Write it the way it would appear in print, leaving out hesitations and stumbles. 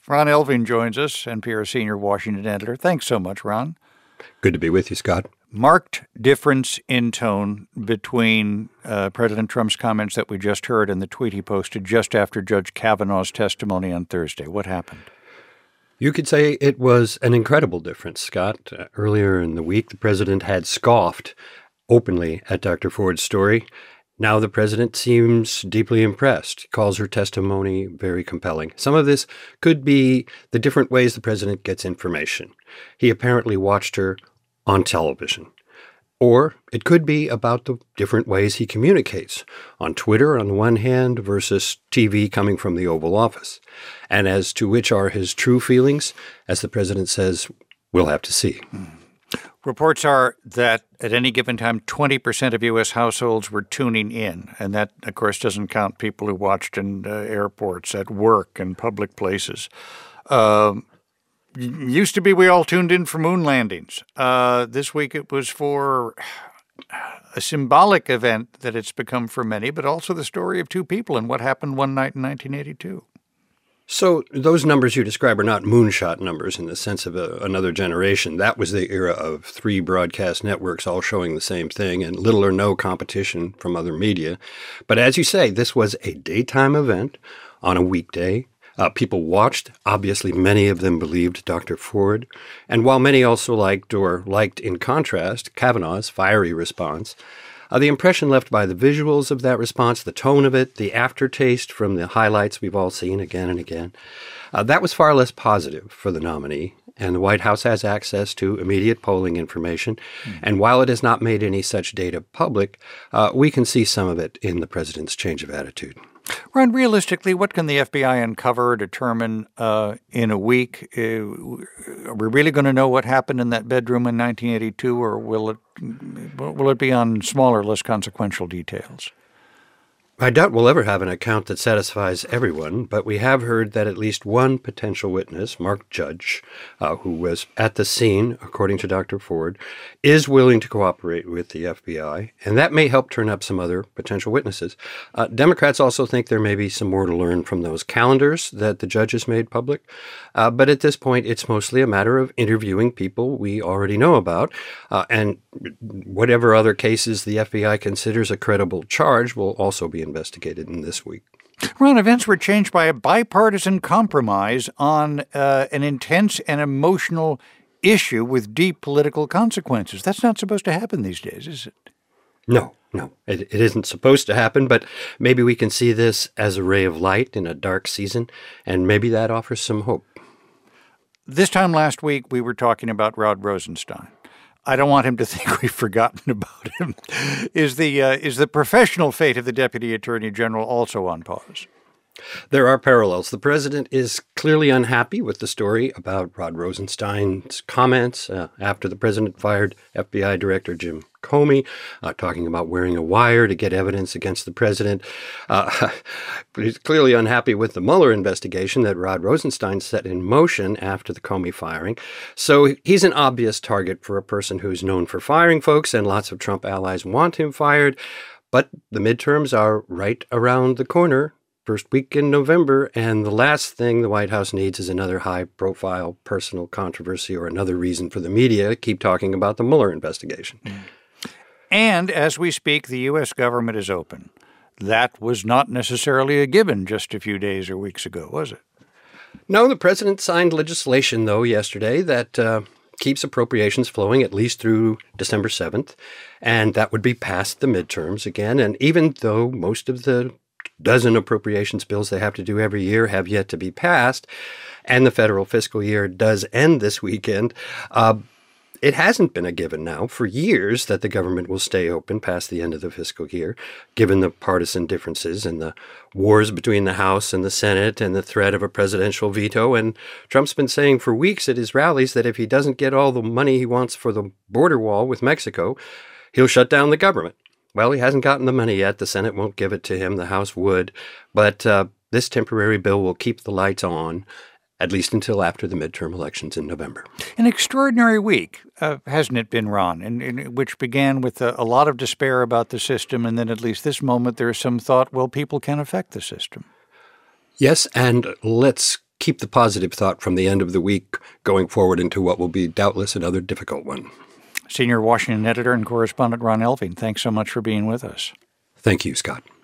Ron Elving joins us, NPR senior Washington editor. Thanks so much, Ron. Good to be with you, Scott. Marked difference in tone between President Trump's comments that we just heard and the tweet he posted just after Judge Kavanaugh's testimony on Thursday. What happened? You could say it was an incredible difference, Scott. Earlier in the week, the president had scoffed openly at Dr. Ford's story. Now the president seems deeply impressed. He calls her testimony very compelling. Some of this could be the different ways the president gets information. He apparently watched her on television. Or it could be about the different ways he communicates, on Twitter on the one hand versus TV coming from the Oval Office. And as to which are his true feelings, as the president says, we'll have to see. Reports are that at any given time, 20% of U.S. households were tuning in. And that, of course, doesn't count people who watched in airports, at work, and public places. Used to be we all tuned in for moon landings. This week it was for a symbolic event that it's become for many, but also the story of two people and what happened one night in 1982. So those numbers you describe are not moonshot numbers in the sense of another generation. That was the era of 3 broadcast networks all showing the same thing and little or no competition from other media. But as you say, this was a daytime event on a weekday. People watched. Obviously, many of them believed Dr. Ford. And while many also liked in contrast, Kavanaugh's fiery response, the impression left by the visuals of that response, the tone of it, the aftertaste from the highlights we've all seen again and again, that was far less positive for the nominee. And the White House has access to immediate polling information. And while it has not made any such data public, we can see some of it in the president's change of attitude. Ron, realistically, what can the FBI uncover or determine in a week? Are we really going to know what happened in that bedroom in 1982, or will it be on smaller, less consequential details? I doubt we'll ever have an account that satisfies everyone, but we have heard that at least one potential witness, Mark Judge, who was at the scene, according to Dr. Ford, is willing to cooperate with the FBI, and that may help turn up some other potential witnesses. Democrats also think there may be some more to learn from those calendars that the judge has made public, but at this point, it's mostly a matter of interviewing people we already know about, and whatever other cases the FBI considers a credible charge will also be investigated in this week. Ron, events were changed by a bipartisan compromise on an intense and emotional issue with deep political consequences. That's not supposed to happen these days, is it? No, it isn't supposed to happen, but maybe we can see this as a ray of light in a dark season, and maybe that offers some hope. This time last week, we were talking about Rod Rosenstein. I don't want him to think we've forgotten about him. Is the professional fate of the Deputy Attorney General also on pause? There are parallels. The president is clearly unhappy with the story about Rod Rosenstein's comments after the president fired FBI Director Jim Comey, talking about wearing a wire to get evidence against the president. But he's clearly unhappy with the Mueller investigation that Rod Rosenstein set in motion after the Comey firing. So he's an obvious target for a person who's known for firing folks, and lots of Trump allies want him fired. But the midterms are right around the corner. First week in November, and the last thing the White House needs is another high-profile personal controversy or another reason for the media to keep talking about the Mueller investigation. And as we speak, the U.S. government is open. That was not necessarily a given just a few days or weeks ago, was it? No, the president signed legislation, though, yesterday that keeps appropriations flowing at least through December 7th, and that would be past the midterms again. And even though most of the dozen appropriations bills they have to do every year have yet to be passed, and the federal fiscal year does end this weekend, it hasn't been a given now for years that the government will stay open past the end of the fiscal year, given the partisan differences and the wars between the House and the Senate and the threat of a presidential veto. And Trump's been saying for weeks at his rallies that if he doesn't get all the money he wants for the border wall with Mexico, he'll shut down the government. Well, he hasn't gotten the money yet. The Senate won't give it to him. The House would. But this temporary bill will keep the lights on, at least until after the midterm elections in November. An extraordinary week, hasn't it been, Ron, which began with a lot of despair about the system, and then at least this moment there is some thought, well, people can affect the system. Yes, and let's keep the positive thought from the end of the week going forward into what will be doubtless another difficult one. Senior Washington editor and correspondent Ron Elving, thanks so much for being with us. Thank you, Scott.